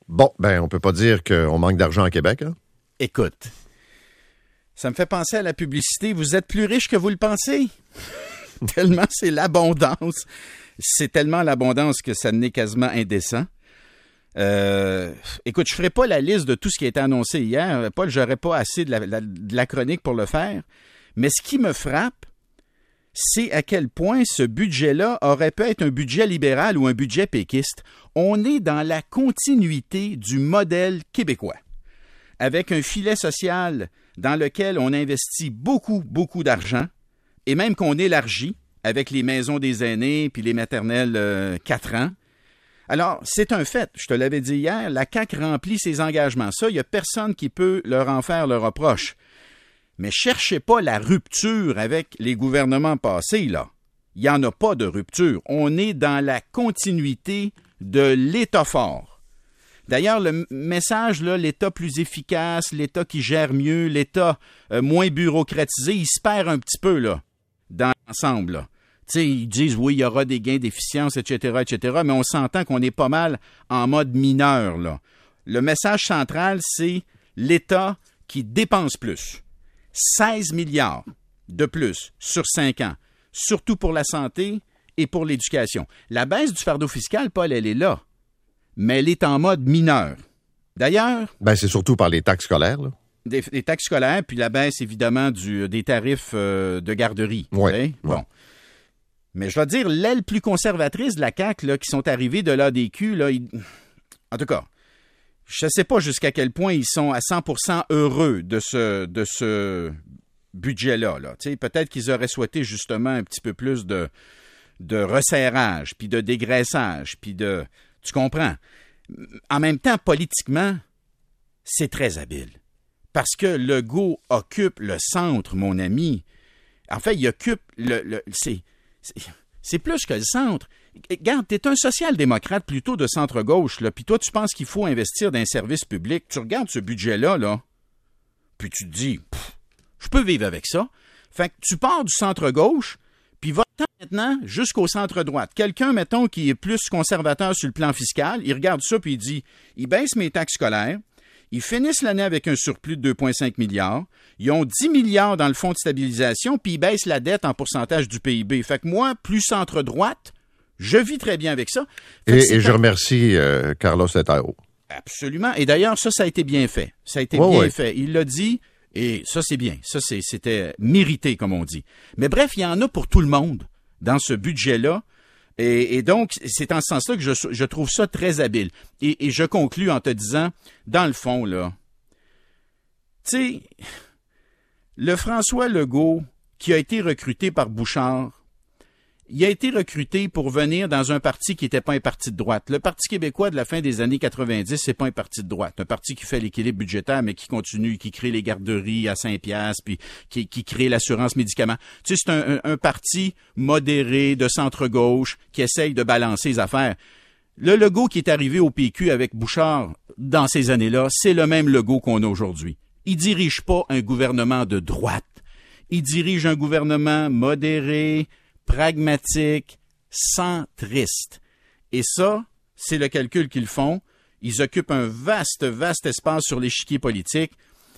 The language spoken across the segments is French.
Bon, ben, on peut pas dire qu'on manque d'argent à Québec, hein? Écoute, ça me fait penser à la publicité. Vous êtes plus riche que vous le pensez. Tellement c'est l'abondance. C'est tellement l'abondance que ça n'est quasiment indécent. Écoute, je ferai pas la liste de tout ce qui a été annoncé hier. Paul, j'aurais pas assez de la chronique pour le faire. Mais ce qui me frappe, c'est à quel point ce budget-là aurait pu être un budget libéral ou un budget péquiste. On est dans la continuité du modèle québécois, avec un filet social dans lequel on investit beaucoup, beaucoup d'argent, et même qu'on élargit avec les maisons des aînés puis les maternelles 4 ans. Alors, c'est un fait, je te l'avais dit hier, la CAQ remplit ses engagements. Ça, il n'y a personne qui peut leur en faire le reproche. Mais cherchez pas la rupture avec les gouvernements passés, là. Il n'y en a pas de rupture. On est dans la continuité de l'État fort. D'ailleurs, le message, là, l'État plus efficace, l'État qui gère mieux, l'État moins bureaucratisé, il se perd un petit peu, là, dans l'ensemble, là. Tu sais, ils disent, oui, il y aura des gains d'efficience, etc., mais on s'entend qu'on est pas mal en mode mineur, là. Le message central, c'est l'État qui dépense plus. 16 milliards de plus sur 5 ans, surtout pour la santé et pour l'éducation. La baisse du fardeau fiscal, Paul, elle est là, mais elle est en mode mineur. D'ailleurs... Ben, c'est surtout par les taxes scolaires, là. Des taxes scolaires, puis la baisse, évidemment, des tarifs de garderie. Oui. Ouais. Bon. Mais je dois dire, l'aile plus conservatrice de la CAQ, là, qui sont arrivés de l'ADQ, là, en tout cas, je ne sais pas jusqu'à quel point ils sont à 100% heureux de ce budget-là. Là. Peut-être qu'ils auraient souhaité justement un petit peu plus de resserrage, puis de dégraissage, puis de... Tu comprends? En même temps, politiquement, c'est très habile. Parce que Legault occupe le centre, mon ami. En fait, il occupe c'est plus que le centre. Regarde, t'es un social-démocrate plutôt de centre-gauche, là, puis toi, tu penses qu'il faut investir dans un service public. Tu regardes ce budget-là, là, puis tu te dis, je peux vivre avec ça. Fait que tu pars du centre-gauche, puis va-t'en maintenant jusqu'au centre-droite. Quelqu'un, mettons, qui est plus conservateur sur le plan fiscal, il regarde ça, puis il dit, il baisse mes taxes scolaires, ils finissent l'année avec un surplus de 2,5 milliards. Ils ont 10 milliards dans le fonds de stabilisation, puis ils baissent la dette en pourcentage du PIB. Fait que moi, plus centre-droite, je vis très bien avec ça. Et je remercie Carlos Letao. Absolument. Et d'ailleurs, ça a été bien fait. Ça a été bien fait. Il l'a dit, et ça, c'est bien. Ça, c'était mérité, comme on dit. Mais bref, il y en a pour tout le monde dans ce budget-là. Et donc, c'est en ce sens-là que je trouve ça très habile. Et je conclus en te disant, dans le fond, là, tu sais, le François Legault, qui a été recruté par Bouchard, il a été recruté pour venir dans un parti qui n'était pas un parti de droite. Le Parti québécois de la fin des années 90, c'est pas un parti de droite. Un parti qui fait l'équilibre budgétaire, mais qui continue, qui crée les garderies à 5 piastres, puis qui crée l'assurance médicaments. Tu sais, c'est un parti modéré, de centre-gauche, qui essaye de balancer les affaires. Le Legault qui est arrivé au PQ avec Bouchard dans ces années-là, c'est le même Legault qu'on a aujourd'hui. Il dirige pas un gouvernement de droite. Il dirige un gouvernement modéré, pragmatique, centriste. Et ça, c'est le calcul qu'ils font. Ils occupent un vaste espace sur l'échiquier politique.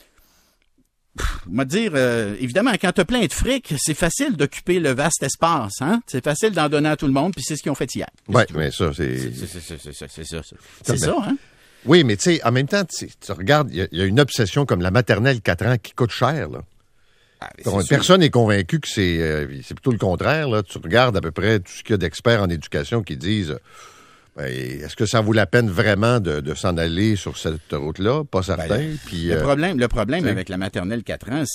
On va dire, évidemment, quand tu as plein de fric, c'est facile d'occuper le vaste espace. Hein? C'est facile d'en donner à tout le monde, puis c'est ce qu'ils ont fait hier. Oui, mais ça, c'est... C'est ça, hein? Oui, mais tu sais, en même temps, tu regardes, il y a une obsession comme la maternelle 4 ans qui coûte cher, là. Personne n'est convaincu que c'est plutôt le contraire. Là. Tu regardes à peu près tout ce qu'il y a d'experts en éducation qui disent est-ce que ça vaut la peine vraiment de s'en aller sur cette route-là? Pas certain. Puis, le problème avec la maternelle 4 ans,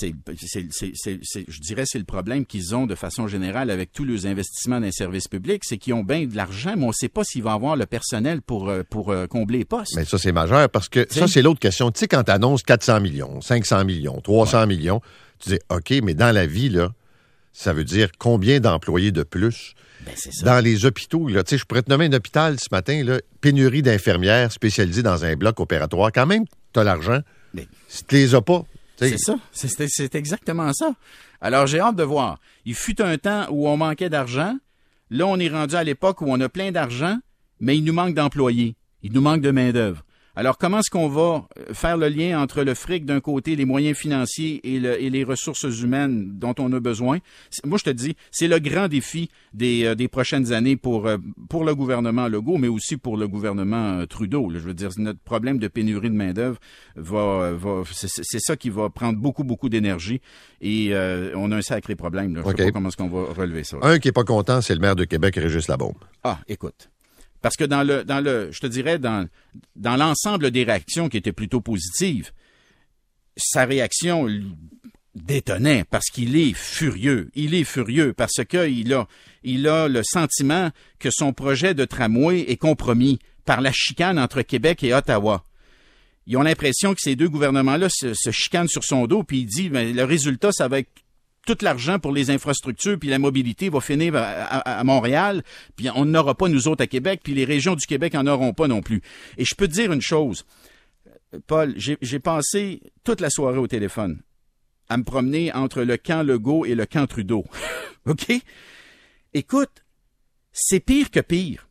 je dirais c'est le problème qu'ils ont de façon générale avec tous les investissements dans les services publics, c'est qu'ils ont bien de l'argent, mais on ne sait pas s'ils vont avoir le personnel pour combler les postes. Mais ça, c'est majeur parce que ça, c'est l'autre question. Tu sais, quand tu annonces 400 millions, 500 millions, 300 millions, tu dis, OK, mais dans la vie, là, ça veut dire combien d'employés de plus? C'est ça. Dans les hôpitaux, là, tu sais, je pourrais te nommer un hôpital ce matin, là, pénurie d'infirmières spécialisées dans un bloc opératoire. Quand même, tu as l'argent. Mais si tu les as pas. C'est ça. C'est exactement ça. Alors, j'ai hâte de voir. Il fut un temps où on manquait d'argent. Là, on est rendu à l'époque où on a plein d'argent, mais il nous manque d'employés. Il nous manque de main-d'œuvre. Alors, comment est-ce qu'on va faire le lien entre le fric d'un côté, les moyens financiers et les ressources humaines dont on a besoin? Moi, je te dis, c'est le grand défi des prochaines années pour le gouvernement Legault, mais aussi pour le gouvernement Trudeau. Là, je veux dire, notre problème de pénurie de main-d'œuvre c'est ça qui va prendre beaucoup, beaucoup d'énergie. Et on a un sacré problème. Là. Je ne sais pas comment est-ce qu'on va relever ça. Un qui est pas content, c'est le maire de Québec, Régis Labaume. Ah, écoute. Parce que je te dirais, dans l'ensemble des réactions qui étaient plutôt positives, sa réaction détonnait parce qu'il est furieux. Il est furieux parce qu'il a le sentiment que son projet de tramway est compromis par la chicane entre Québec et Ottawa. Ils ont l'impression que ces deux gouvernements-là se chicanent sur son dos, puis il dit, ben, le résultat, ça va être tout l'argent pour les infrastructures, puis la mobilité va finir à Montréal, puis on n'aura pas nous autres à Québec, puis les régions du Québec en auront pas non plus. Et je peux te dire une chose, Paul, j'ai passé toute la soirée au téléphone à me promener entre le camp Legault et le camp Trudeau. OK? Écoute, c'est pire que pire.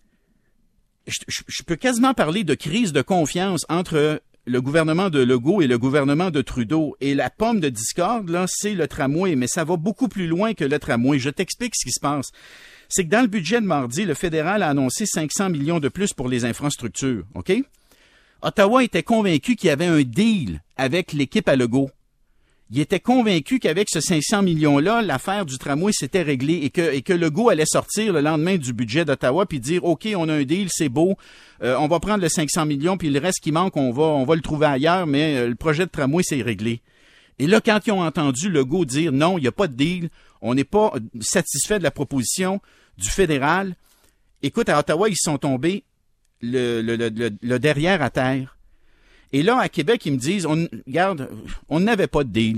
Je peux quasiment parler de crise de confiance entre le gouvernement de Legault et le gouvernement de Trudeau. Et la pomme de discorde, là, c'est le tramway. Mais ça va beaucoup plus loin que le tramway. Je t'explique ce qui se passe. C'est que dans le budget de mardi, le fédéral a annoncé 500 millions de plus pour les infrastructures. OK? Ottawa était convaincu qu'il y avait un deal avec l'équipe à Legault. Il était convaincu qu'avec ce 500 millions-là, l'affaire du tramway s'était réglée et que Legault allait sortir le lendemain du budget d'Ottawa puis dire « OK, on a un deal, c'est beau, on va prendre le 500 millions puis le reste qui manque, on va le trouver ailleurs, mais le projet de tramway, c'est réglé. » Et là, quand ils ont entendu Legault dire « Non, il n'y a pas de deal, on n'est pas satisfait de la proposition du fédéral », écoute, à Ottawa, ils sont tombés le derrière à terre. Et là, à Québec, ils me disent, on n'avait pas de deal.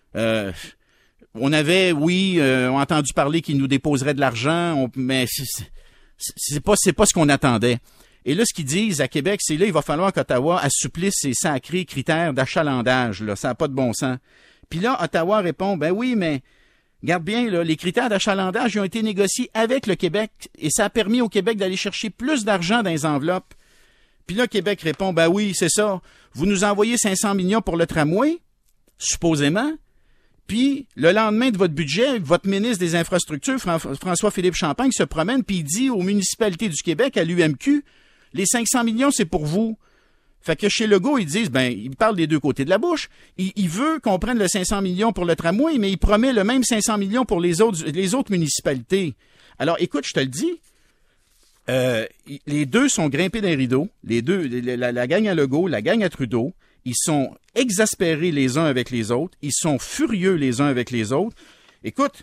On avait, entendu parler qu'ils nous déposeraient de l'argent, mais c'est pas ce qu'on attendait. Et là, ce qu'ils disent à Québec, c'est là, il va falloir qu'Ottawa assouplisse ses sacrés critères d'achalandage. Là, ça n'a pas de bon sens. Puis là, Ottawa répond, ben oui, mais regarde bien, là, les critères d'achalandage ils ont été négociés avec le Québec et ça a permis au Québec d'aller chercher plus d'argent dans les enveloppes. Puis là, Québec répond, ben oui, c'est ça. Vous nous envoyez 500 millions pour le tramway, supposément. Puis, le lendemain de votre budget, votre ministre des Infrastructures, François-Philippe Champagne, se promène puis il dit aux municipalités du Québec, à l'UMQ, les 500 millions, c'est pour vous. Fait que chez Legault, ils disent, ben, il parle des deux côtés de la bouche. Il veut qu'on prenne le 500 millions pour le tramway, mais il promet le même 500 millions pour les autres municipalités. Alors, écoute, je te le dis, les deux sont grimpés d'un rideau. Les deux, la gang à Legault, la gang à Trudeau, ils sont exaspérés les uns avec les autres. Ils sont furieux les uns avec les autres. Écoute,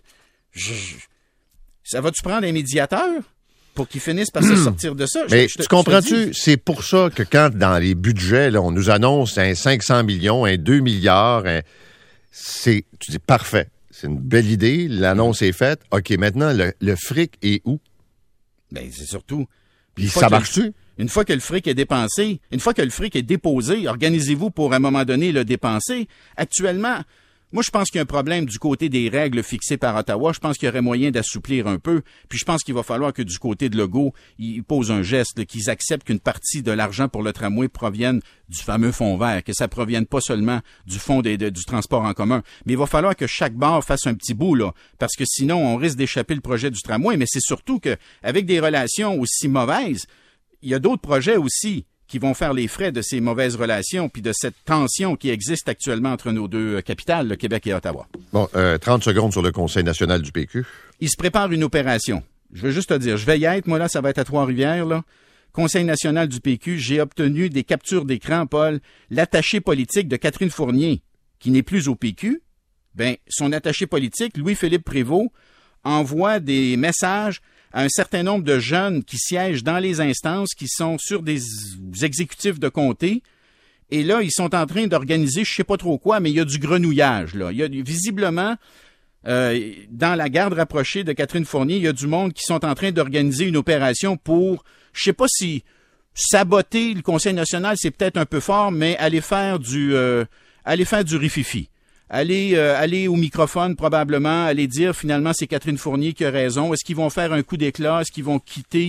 ça va-tu prendre un médiateur pour qu'ils finissent par se sortir de ça? Mais tu comprends-tu? C'est pour ça que quand, dans les budgets, là, on nous annonce un 500 millions, un 2 milliards, tu dis parfait. C'est une belle idée. L'annonce est faite. OK, maintenant, le fric est où? Ben, c'est surtout... Puis ça marche-tu? Une fois que le fric est dépensé, une fois que le fric est déposé, organisez-vous pour, à un moment donné, le dépenser. Actuellement, moi, je pense qu'il y a un problème du côté des règles fixées par Ottawa. Je pense qu'il y aurait moyen d'assouplir un peu. Puis je pense qu'il va falloir que du côté de Legault, ils posent un geste, là, qu'ils acceptent qu'une partie de l'argent pour le tramway provienne du fameux fonds vert, que ça provienne pas seulement du fonds du transport en commun. Mais il va falloir que chaque barre fasse un petit bout, là, parce que sinon, on risque d'échapper le projet du tramway. Mais c'est surtout qu'avec des relations aussi mauvaises, il y a d'autres projets aussi qui vont faire les frais de ces mauvaises relations puis de cette tension qui existe actuellement entre nos deux capitales, le Québec et Ottawa. Bon, 30 secondes sur le Conseil national du PQ. Il se prépare une opération. Je veux juste te dire, je vais y être, moi là, ça va être à Trois-Rivières, là. Conseil national du PQ, j'ai obtenu des captures d'écran, Paul. L'attaché politique de Catherine Fournier, qui n'est plus au PQ, ben, son attaché politique, Louis-Philippe Prévost, envoie des messages à un certain nombre de jeunes qui siègent dans les instances, qui sont sur des exécutifs de comté. Et là, ils sont en train d'organiser, je sais pas trop quoi, mais il y a du grenouillage, là. Il y a visiblement, dans la garde rapprochée de Catherine Fournier, il y a du monde qui sont en train d'organiser une opération pour, je sais pas si saboter le Conseil national, c'est peut-être un peu fort, mais aller faire du rififi. Aller au microphone probablement, aller dire finalement c'est Catherine Fournier qui a raison. Est-ce qu'ils vont faire un coup d'éclat? Est-ce qu'ils vont quitter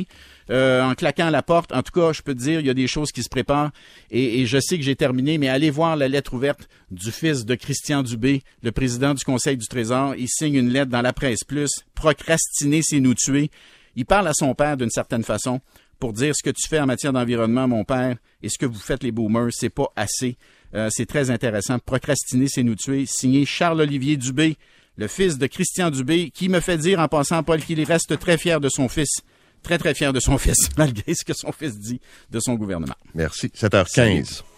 en claquant la porte. En tout cas, je peux te dire, il y a des choses qui se préparent. Et je sais que j'ai terminé, mais allez voir la lettre ouverte du fils de Christian Dubé, le président du Conseil du Trésor. Il signe une lettre dans la Presse Plus. Procrastiner, c'est nous tuer. Il parle à son père d'une certaine façon pour dire ce que tu fais en matière d'environnement, mon père, et ce que vous faites les boomers, c'est pas assez. C'est très intéressant. Procrastiner, c'est nous tuer. Signé Charles-Olivier Dubé, le fils de Christian Dubé, qui me fait dire en passant, Paul, qu'il reste très fier de son fils. Très, très fier de son fils, malgré ce que son fils dit de son gouvernement. Merci. 7h15.